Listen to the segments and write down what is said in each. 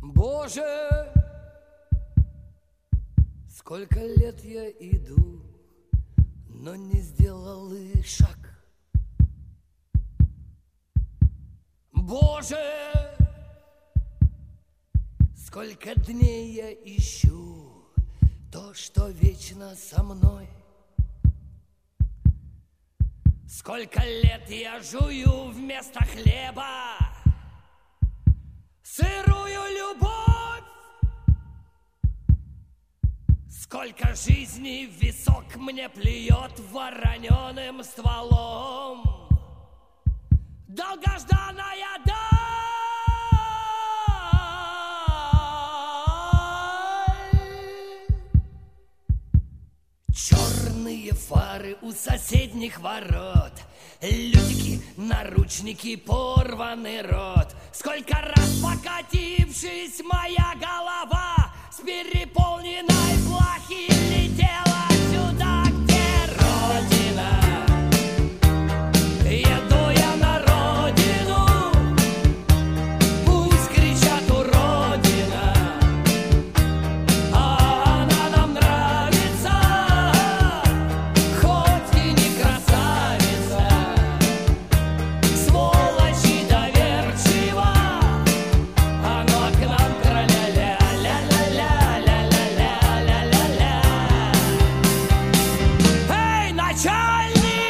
Боже, сколько лет я иду, но не сделал и шаг. Боже, сколько дней я ищу то, что вечно со мной. Сколько лет я жую вместо хлеба сырую любовь. Сколько жизней в висок мне плюет вороненым стволом долгожданная даль. Черные фары у соседних ворот, лютики, наручники, порванный рот. Сколько раз покатившись, моя голова с переполненной плахи летела сюда, где Родина. Еду я на родину, пусть кричат уродина, а она нам нравится, хоть и не красавица. Сволочь и доверчива, оно к нам тра-ля-ля, ля-ля-ля-ля-ля-ля-ля-ля-ля. Эй, начальник!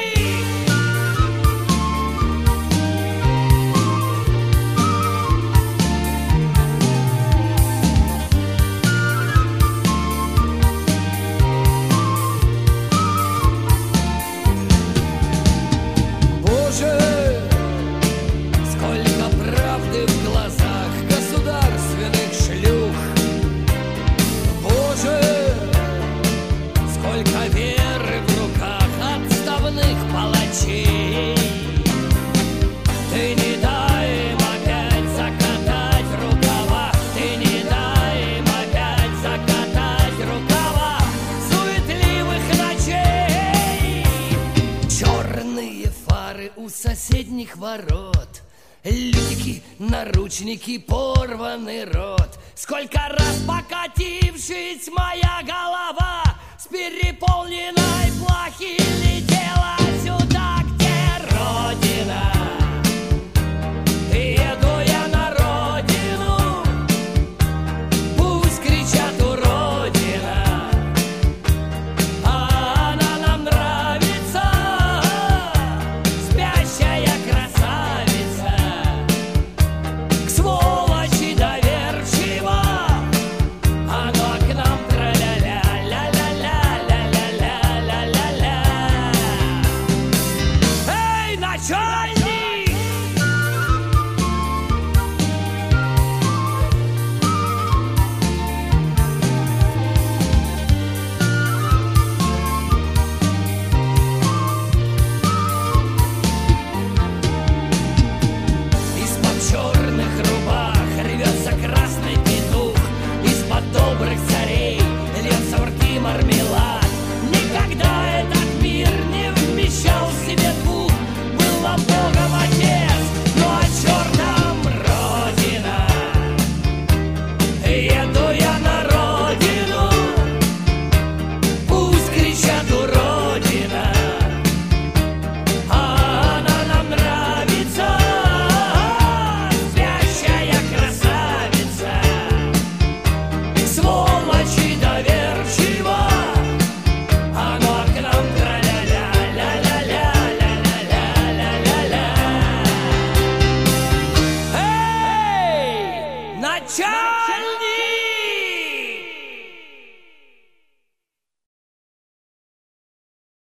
Боже, сколько правды в глазах государственных шлюх. Боже, сколько веры в руках отставных палачей. Ты не дай им опять закатать рукава, ты не дай им опять закатать рукава суетливых ночей. Черные фары у соседних ворот, лютики, наручники, порванный рот. Сколько раз покатившись, моя голова с переполненной плахи летела сюда, где Родина. Еду я на родину, пусть кричат уродина, а она нам нравится, спящая красавица. К сволочи доверчива, оно к нам тра-ля-ля, ля-ля-ля-ля-ля-ля-ля-ля-ля. Эй, начальник! Из-под черных рубах рвется красный петух, из-под добрых царей льется в рты мармелад. Никогда этот мир не вмещал в себе двух. Был вам Богом отец, но о черном Родина. Еду я на родину, пусть кричат уродина, а она нам нравится, спящая красавица. Сволочь и доверчива, оно к нам тра-ля-ля, ля-ля-ля, ля-ля-ля, ля-ля-ля. Эй, начальник!